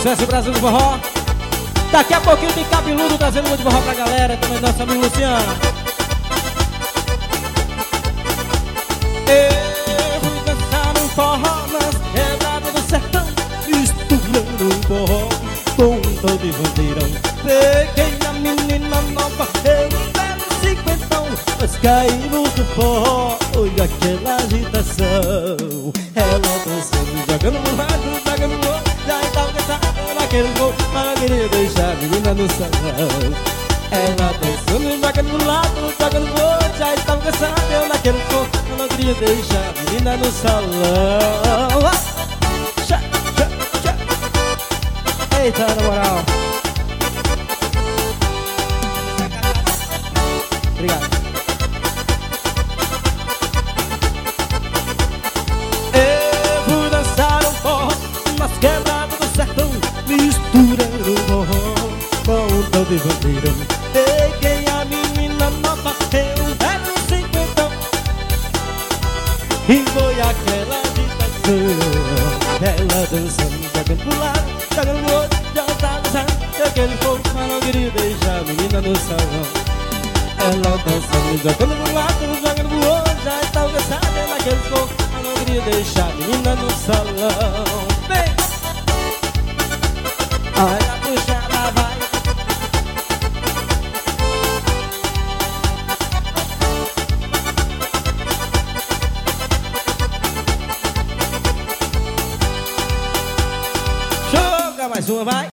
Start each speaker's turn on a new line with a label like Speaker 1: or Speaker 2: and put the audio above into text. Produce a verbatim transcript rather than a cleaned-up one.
Speaker 1: sucesso Brasil do Forró. Daqui a pouquinho tem Cabeludo trazendo muito forró pra galera. Também nosso amigo Luciano. Eu fui dançar no forró nas quebradas do sertão, misturando o forró com um tal de bandeirão. Peguei a menina nova, eu era um cinquentão, mas caí no forró, olha aquela agitação. Ela dançando, jogando no lado, jogando no outro, já estava cansada naquele gol, mas eu queria deixar a menina no salão. Ela dançando, jogando no lado, jogando no outro, já estava cansada eu naquele gol, eu não queria deixar a menina no salão. Tchá, tchá, tchá. Eita, na moral. Obrigado. Eu fui dançar um forró nas quebradas do sertão, misturando o forró com um tal de bandeirão. Peguei a menina nova, eu era um cinquentão, e foi aquela agitação. Ela dançando, jogando pro lado, jogando pro outro, já tá dançando aquele fogo, mas não queria deixar a menina no salão. Ela dançando, jogando pro lado, jogando pro outro, já estava cansada naquele fogo, mas não queria deixar a menina no salão.